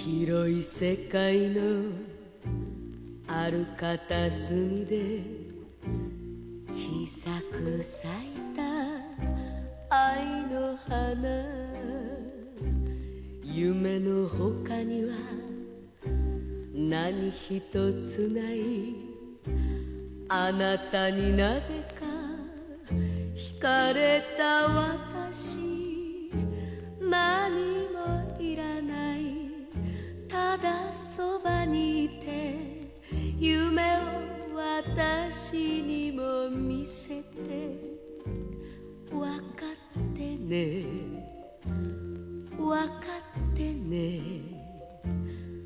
広い世界のある片隅で小さく咲いた愛の花、夢の他には何一つない。あなたになぜか惹かれた私、何